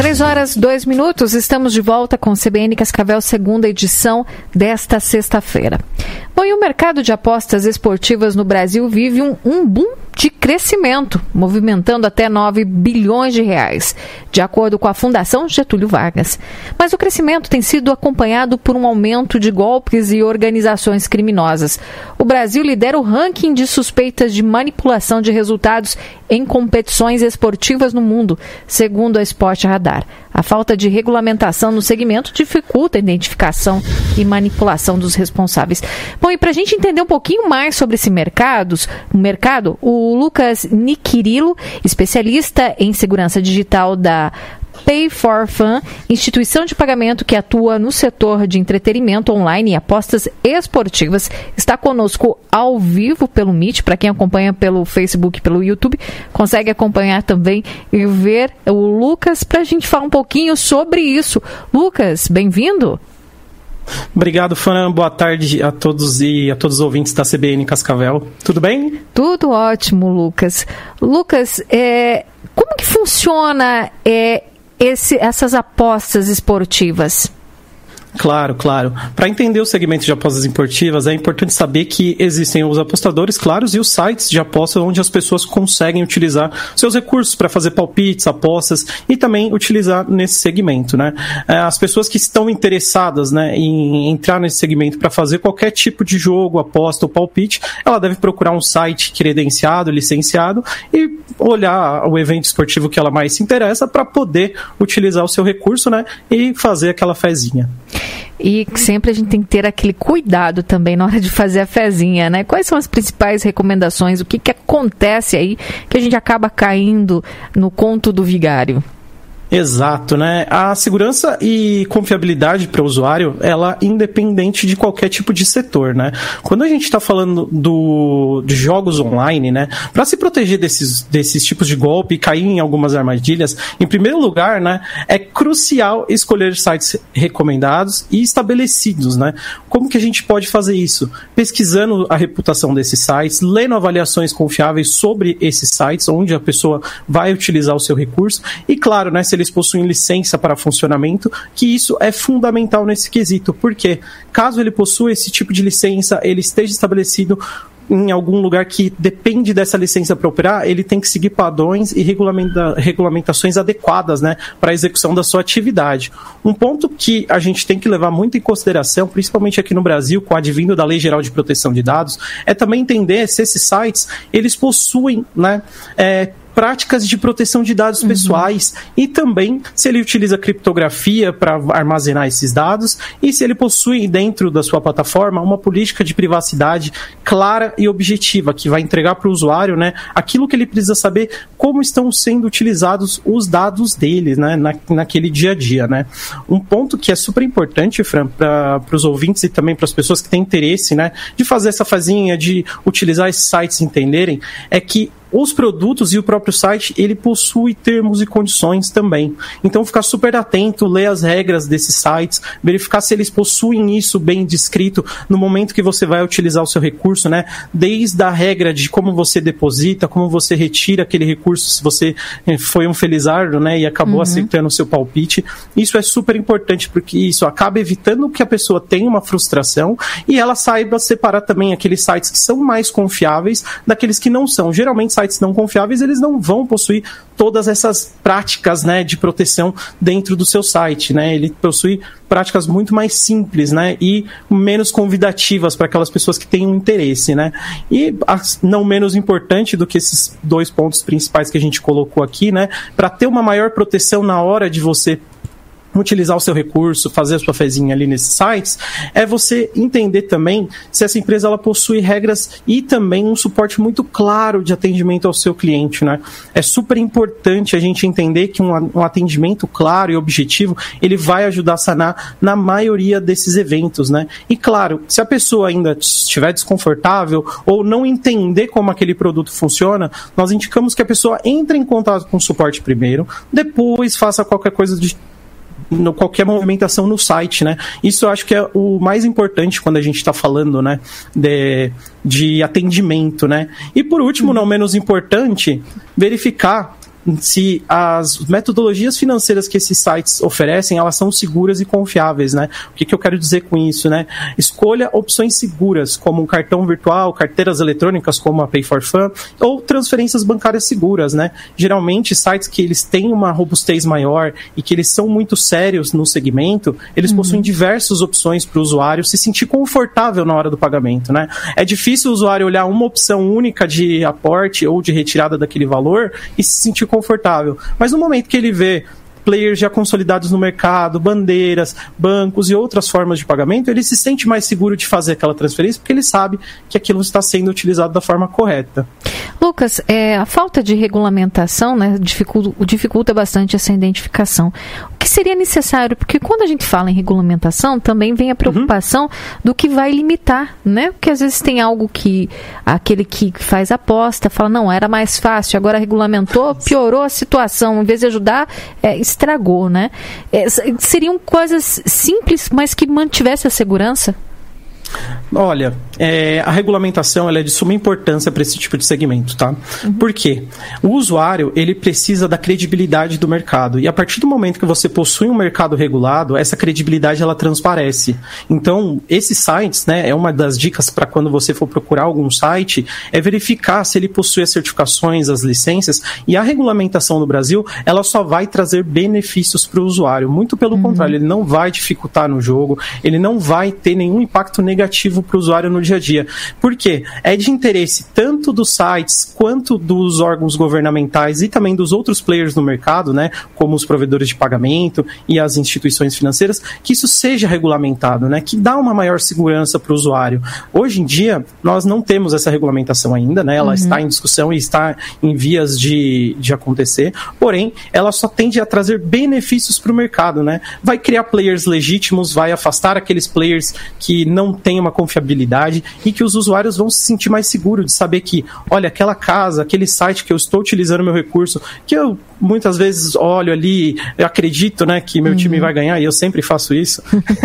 3h02, estamos de volta com o CBN Cascavel, segunda edição desta sexta-feira. Bom, e o mercado de apostas esportivas no Brasil vive um boom de crescimento, movimentando até 9 bilhões de reais, de acordo com a Fundação Getúlio Vargas. Mas o crescimento tem sido acompanhado por um aumento de golpes e organizações criminosas. O Brasil lidera o ranking de suspeitas de manipulação de resultados em competições esportivas no mundo, segundo a Sport Radar. A falta de regulamentação no segmento dificulta a identificação e manipulação dos responsáveis. Bom, e para a gente entender um pouquinho mais sobre esse mercado, o Lucas Niquirilo, especialista em segurança digital da Pay for Fun, instituição de pagamento que atua no setor de entretenimento online e apostas esportivas, está conosco ao vivo pelo Meet. Para quem acompanha pelo Facebook, pelo YouTube, consegue acompanhar também e ver o Lucas para a gente falar um pouquinho sobre isso. Lucas, bem-vindo. Obrigado, Fran. Boa tarde a todos e a todos os ouvintes da CBN Cascavel. Tudo bem? Tudo ótimo, Lucas. Lucas, como que funciona essas apostas esportivas? Claro. Para entender o segmento de apostas esportivas, é importante saber que existem os apostadores, claros, e os sites de apostas onde as pessoas conseguem utilizar seus recursos para fazer palpites, apostas e também utilizar nesse segmento, né? As pessoas que estão interessadas, né, em entrar nesse segmento para fazer qualquer tipo de jogo, aposta ou palpite, ela deve procurar um site credenciado, licenciado e olhar o evento esportivo que ela mais se interessa para poder utilizar o seu recurso, né, e fazer aquela fezinha. E sempre a gente tem que ter aquele cuidado também na hora de fazer a fezinha, né? Quais são as principais recomendações? O que acontece aí que a gente acaba caindo no conto do vigário? Exato, né? A segurança e confiabilidade para o usuário, ela é independente de qualquer tipo de setor, né? Quando a gente está falando de jogos online, né? Para se proteger desses tipos de golpe e cair em algumas armadilhas, em primeiro lugar, né? É crucial escolher sites recomendados e estabelecidos, né? Como que a gente pode fazer isso? Pesquisando a reputação desses sites, lendo avaliações confiáveis sobre esses sites, onde a pessoa vai utilizar o seu recurso e, claro, né? Se eles possuem licença para funcionamento, que isso é fundamental nesse quesito, porque caso ele possua esse tipo de licença, ele esteja estabelecido em algum lugar que depende dessa licença para operar, ele tem que seguir padrões e regulamentações adequadas, né, para a execução da sua atividade. Um ponto que a gente tem que levar muito em consideração, principalmente aqui no Brasil, com o advindo da Lei Geral de Proteção de Dados, é também entender se esses sites, eles possuem, né, práticas de proteção de dados pessoais e também se ele utiliza criptografia para armazenar esses dados e se ele possui dentro da sua plataforma uma política de privacidade clara e objetiva, que vai entregar para o usuário, né, aquilo que ele precisa saber, como estão sendo utilizados os dados dele, né, naquele dia a dia, né. Um ponto que é super importante, Fran, para os ouvintes e também para as pessoas que têm interesse, né, de fazer essa fazinha, de utilizar esses sites e entenderem, é que os produtos e o próprio site, ele possui termos e condições também. Então, ficar super atento, ler as regras desses sites, verificar se eles possuem isso bem descrito no momento que você vai utilizar o seu recurso, né? Desde a regra de como você deposita, como você retira aquele recurso, se você foi um felizardo, né, e acabou acertando o seu palpite. Isso é super importante, porque isso acaba evitando que a pessoa tenha uma frustração e ela saiba separar também aqueles sites que são mais confiáveis daqueles que não são. Geralmente, sites não confiáveis, eles não vão possuir todas essas práticas, né, de proteção dentro do seu site, né? Ele possui práticas muito mais simples, né, e menos convidativas para aquelas pessoas que têm um interesse, né? E não menos importante do que esses dois pontos principais que a gente colocou aqui, né, para ter uma maior proteção na hora de você utilizar o seu recurso, fazer a sua fezinha ali nesses sites, é você entender também se essa empresa ela possui regras e também um suporte muito claro de atendimento ao seu cliente, né? É super importante a gente entender que um atendimento claro e objetivo, ele vai ajudar a sanar na maioria desses eventos, né? E claro, se a pessoa ainda estiver desconfortável ou não entender como aquele produto funciona, nós indicamos que a pessoa entre em contato com o suporte primeiro, depois faça qualquer coisa qualquer movimentação no site, né? Isso eu acho que é o mais importante quando a gente está falando, né, de atendimento, né? E por último, não menos importante, verificar se as metodologias financeiras que esses sites oferecem, elas são seguras e confiáveis, né? O que eu quero dizer com isso, né? Escolha opções seguras, como um cartão virtual, carteiras eletrônicas, como a Pay for Fun, ou transferências bancárias seguras, né? Geralmente, sites que eles têm uma robustez maior e que eles são muito sérios no segmento, eles possuem diversas opções para o usuário se sentir confortável na hora do pagamento, né? É difícil o usuário olhar uma opção única de aporte ou de retirada daquele valor e se sentir confortável. Mas no momento que ele vê players já consolidados no mercado, bandeiras, bancos e outras formas de pagamento, ele se sente mais seguro de fazer aquela transferência porque ele sabe que aquilo está sendo utilizado da forma correta. Lucas, a falta de regulamentação, né, dificulta bastante essa identificação. O que seria necessário? Porque quando a gente fala em regulamentação, também vem a preocupação do que vai limitar, né? Porque às vezes tem algo que aquele que faz aposta fala, não, era mais fácil, agora regulamentou, piorou a situação, em vez de ajudar, estragou, né? Seriam coisas simples, mas que mantivesse a segurança? Olha, a regulamentação ela é de suma importância para esse tipo de segmento, tá? Por quê? O usuário, ele precisa da credibilidade do mercado. E a partir do momento que você possui um mercado regulado, essa credibilidade, ela transparece. Então, esses sites, né, é uma das dicas para quando você for procurar algum site, é verificar se ele possui as certificações, as licenças, e a regulamentação no Brasil, ela só vai trazer benefícios para o usuário. Muito pelo contrário, ele não vai dificultar no jogo, ele não vai ter nenhum impacto negativo para o usuário no dia a dia. Por quê? É de interesse tanto dos sites quanto dos órgãos governamentais e também dos outros players no mercado, né, como os provedores de pagamento e as instituições financeiras, que isso seja regulamentado, né, que dá uma maior segurança para o usuário. Hoje em dia, nós não temos essa regulamentação ainda, né, ela está em discussão e está em vias de acontecer, porém, ela só tende a trazer benefícios para o mercado, né, vai criar players legítimos, vai afastar aqueles players que não têm uma confiabilidade e que os usuários vão se sentir mais seguros de saber que, olha, aquela casa, aquele site que eu estou utilizando meu recurso, que eu muitas vezes olho ali, eu acredito, né, que meu time vai ganhar, e eu sempre faço isso,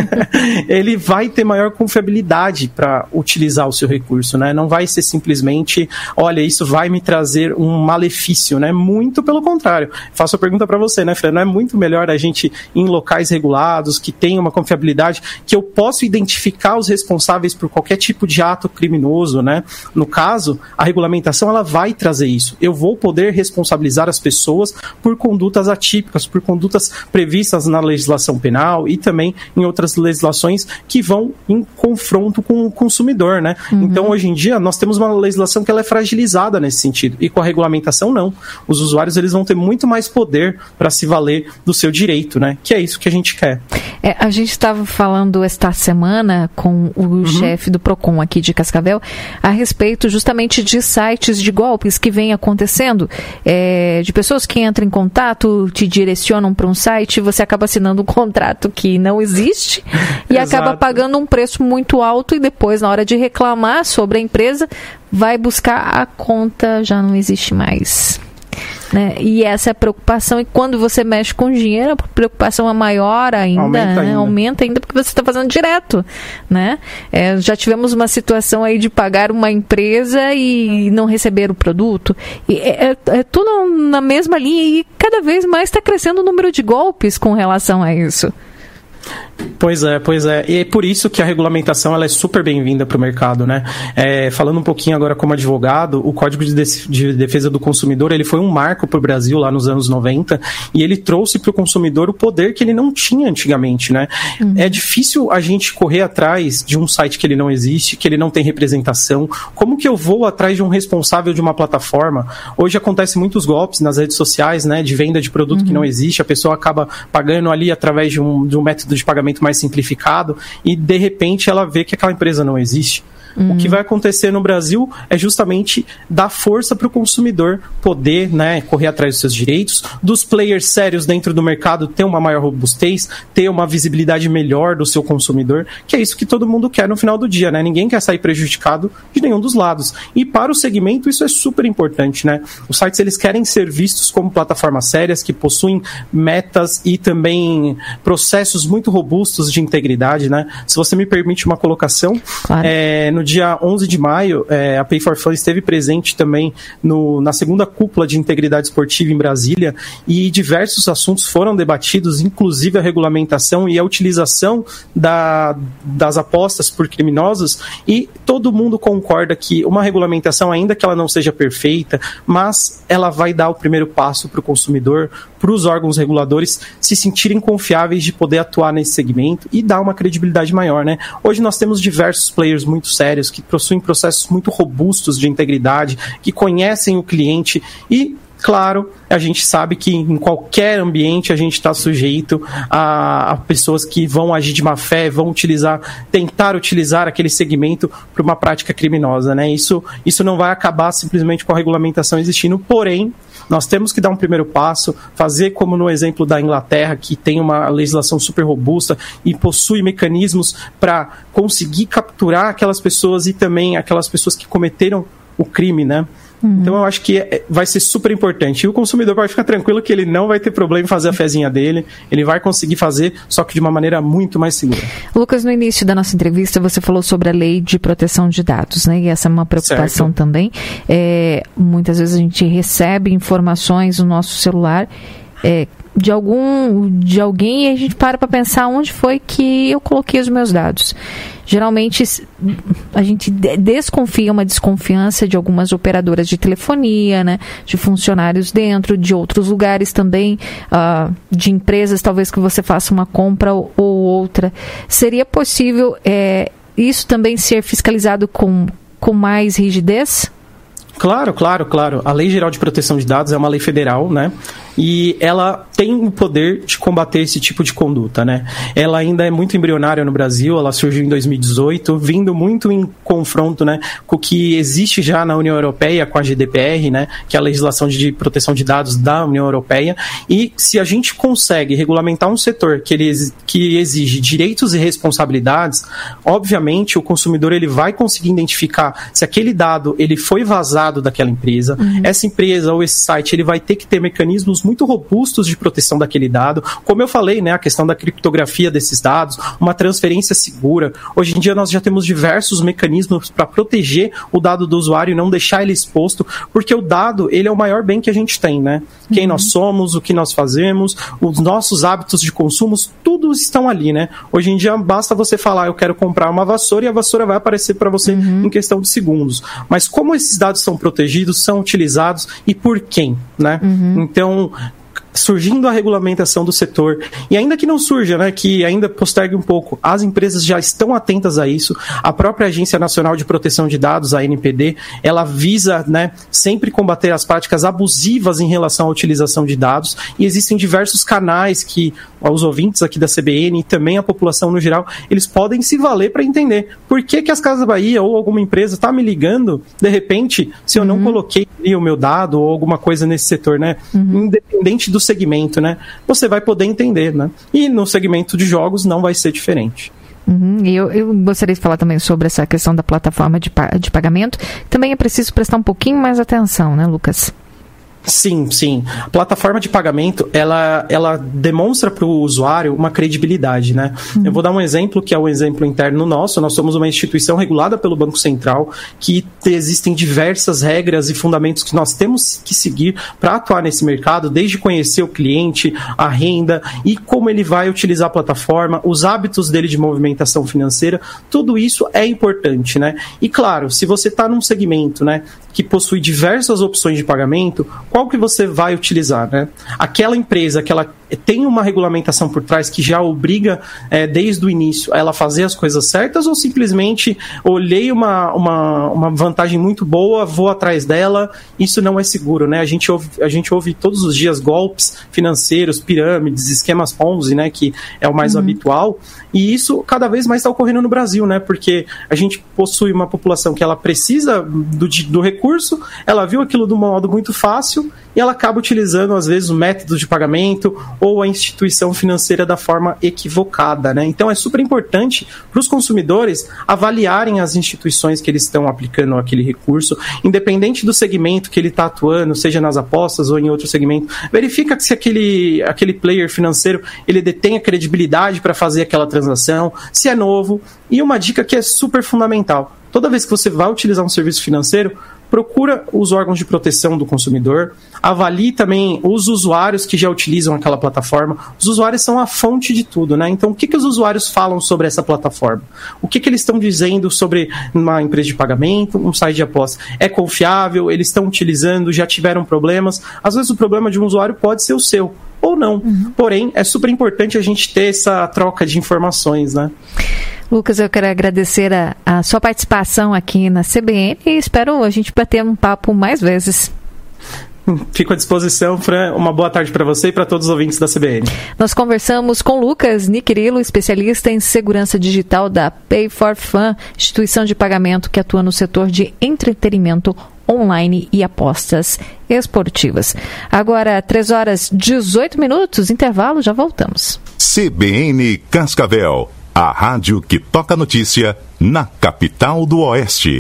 ele vai ter maior confiabilidade para utilizar o seu recurso, né, não vai ser simplesmente, olha, isso vai me trazer um malefício, né, muito pelo contrário. Faço a pergunta para você, né, Fran, não é muito melhor a gente ir em locais regulados, que tenham uma confiabilidade, que eu posso identificar os responsáveis por qualquer tipo de ato criminoso, né, no caso, a regulamentação, ela vai trazer isso, eu vou poder responsabilizar as pessoas por condutas atípicas, por condutas previstas na legislação penal e também em outras legislações que vão em confronto com o consumidor, né? Então, hoje em dia, nós temos uma legislação que ela é fragilizada nesse sentido, e com a regulamentação, não. Os usuários, eles vão ter muito mais poder para se valer do seu direito, né? Que é isso que a gente quer. A gente estava falando esta semana com o chefe do PROCON aqui de Cascavel a respeito justamente de sites de golpes que vem acontecendo, de pessoas que entram em contato, te direcionam para um site, você acaba assinando um contrato que não existe e acaba pagando um preço muito alto e depois, na hora de reclamar sobre a empresa, vai buscar a conta, já não existe mais. Né? E essa é a preocupação, e quando você mexe com dinheiro, a preocupação é maior ainda, aumenta ainda porque você está fazendo direto, né? Já tivemos uma situação aí de pagar uma empresa e não receber o produto, e é tudo na mesma linha, e cada vez mais está crescendo o número de golpes com relação a isso. Pois é. E é por isso que a regulamentação ela é super bem-vinda para o mercado, né? Falando um pouquinho agora como advogado, o Código de Defesa do Consumidor, ele foi um marco para o Brasil lá nos anos 90 e ele trouxe para o consumidor o poder que ele não tinha antigamente, né? É difícil a gente correr atrás de um site que ele não existe, que ele não tem representação. Como que eu vou atrás de um responsável de uma plataforma? Hoje acontece muitos golpes nas redes sociais, né? De venda de produto que não existe, a pessoa acaba pagando ali através de um método de pagamento mais simplificado e de repente ela vê que aquela empresa não existe. O que vai acontecer no Brasil é justamente dar força para o consumidor poder, né, correr atrás dos seus direitos, dos players sérios dentro do mercado ter uma maior robustez, ter uma visibilidade melhor do seu consumidor, que é isso que todo mundo quer no final do dia, né? Ninguém quer sair prejudicado de nenhum dos lados. E para o segmento isso é super importante, né? Os sites, eles querem ser vistos como plataformas sérias que possuem metas e também processos muito robustos de integridade, né? Se você me permite uma colocação, claro. no dia 11 de maio, a Pay for Fun esteve presente também na segunda cúpula de integridade esportiva em Brasília, e diversos assuntos foram debatidos, inclusive a regulamentação e a utilização das apostas por criminosos, e todo mundo concorda que uma regulamentação, ainda que ela não seja perfeita, mas ela vai dar o primeiro passo para o consumidor, para os órgãos reguladores se sentirem confiáveis de poder atuar nesse segmento e dar uma credibilidade maior, né? Hoje nós temos diversos players muito sérios que possuem processos muito robustos de integridade, que conhecem o cliente e, claro, a gente sabe que em qualquer ambiente a gente está sujeito a pessoas que vão agir de má fé, vão tentar utilizar aquele segmento para uma prática criminosa, né? Isso não vai acabar simplesmente com a regulamentação existindo, porém, nós temos que dar um primeiro passo, fazer como no exemplo da Inglaterra, que tem uma legislação super robusta e possui mecanismos para conseguir capturar aquelas pessoas e também aquelas pessoas que cometeram o crime, né? Então eu acho que vai ser super importante. E o consumidor pode ficar tranquilo que ele não vai ter problema em fazer a fezinha dele, ele vai conseguir fazer, só que de uma maneira muito mais segura. Lucas, no início da nossa entrevista você falou sobre a lei de proteção de dados, né? E essa é uma preocupação certo. Também. Muitas vezes a gente recebe informações no nosso celular de alguém e a gente para pensar onde foi que eu coloquei os meus dados. Geralmente a gente desconfia, uma desconfiança de algumas operadoras de telefonia, né, de funcionários dentro, de outros lugares também, de empresas, talvez que você faça uma compra ou outra. Seria possível isso também ser fiscalizado com mais rigidez? Claro. A Lei Geral de Proteção de Dados é uma lei federal, né? E ela tem o poder de combater esse tipo de conduta, né? Ela ainda é muito embrionária no Brasil, ela surgiu em 2018, vindo muito em confronto, né, com o que existe já na União Europeia, com a GDPR, né, que é a legislação de proteção de dados da União Europeia. E se a gente consegue regulamentar um setor que exige direitos e responsabilidades, obviamente o consumidor ele vai conseguir identificar se aquele dado ele foi vazado daquela empresa, essa empresa ou esse site ele vai ter que ter mecanismos muito robustos de proteção daquele dado, como eu falei, né, a questão da criptografia desses dados, uma transferência segura. Hoje em dia nós já temos diversos mecanismos para proteger o dado do usuário e não deixar ele exposto, porque o dado, ele é o maior bem que a gente tem, né? Quem nós somos, o que nós fazemos, os nossos hábitos de consumo, tudo estão ali, né? Hoje em dia basta você falar, eu quero comprar uma vassoura e a vassoura vai aparecer para você em questão de segundos. Mas como esses dados são protegidos, são utilizados e por quem, né? Então, surgindo a regulamentação do setor, e ainda que não surja, né, que ainda postergue um pouco, as empresas já estão atentas a isso. A própria Agência Nacional de Proteção de Dados, a ANPD, ela visa, né, sempre combater as práticas abusivas em relação à utilização de dados, e existem diversos canais que os ouvintes aqui da CBN e também a população no geral, eles podem se valer para entender por que as Casas Bahia ou alguma empresa está me ligando, de repente, se eu não coloquei o meu dado ou alguma coisa nesse setor, né, independente do segmento, né, você vai poder entender, né, e no segmento de jogos não vai ser diferente. E eu gostaria de falar também sobre essa questão da plataforma de pagamento. Também é preciso prestar um pouquinho mais atenção, né, Lucas? Sim. A plataforma de pagamento, ela demonstra para o usuário uma credibilidade, né? Eu vou dar um exemplo, que é um exemplo interno nosso. Nós somos uma instituição regulada pelo Banco Central, que existem diversas regras e fundamentos que nós temos que seguir para atuar nesse mercado, desde conhecer o cliente, a renda e como ele vai utilizar a plataforma, os hábitos dele de movimentação financeira, tudo isso é importante, né? E claro, se você está num segmento, né, que possui diversas opções de pagamento, qual que você vai utilizar, né? Aquela empresa que ela tem uma regulamentação por trás que já obriga desde o início a ela fazer as coisas certas, ou simplesmente olhei uma vantagem muito boa, vou atrás dela, isso não é seguro, né? A gente ouve todos os dias golpes financeiros, pirâmides, esquemas Ponzi, né, que é o mais habitual, e isso cada vez mais está ocorrendo no Brasil, né? Porque a gente possui uma população que ela precisa do recurso, ela viu aquilo de um modo muito fácil e ela acaba utilizando, às vezes, o método de pagamento ou a instituição financeira da forma equivocada, né? Então, é super importante para os consumidores avaliarem as instituições que eles estão aplicando aquele recurso, independente do segmento que ele está atuando, seja nas apostas ou em outro segmento. Verifica se aquele player financeiro ele detém a credibilidade para fazer aquela transação, se é novo. E uma dica que é super fundamental: toda vez que você vai utilizar um serviço financeiro, procura os órgãos de proteção do consumidor, avalie também os usuários que já utilizam aquela plataforma. Os usuários são a fonte de tudo, né? Então, o que os usuários falam sobre essa plataforma? O que eles estão dizendo sobre uma empresa de pagamento, um site de aposta? É confiável? Eles estão utilizando? Já tiveram problemas? Às vezes o problema de um usuário pode ser o seu, ou não. Porém, é super importante a gente ter essa troca de informações, né? Lucas, eu quero agradecer a sua participação aqui na CBN e espero a gente bater um papo mais vezes. Fico à disposição, Fran. Uma boa tarde para você e para todos os ouvintes da CBN. Nós conversamos com Lucas Niquirilo, especialista em segurança digital da Pay for Fun, instituição de pagamento que atua no setor de entretenimento online e apostas esportivas. Agora, 3h18, intervalo, já voltamos. CBN Cascavel, a rádio que toca notícia na capital do Oeste.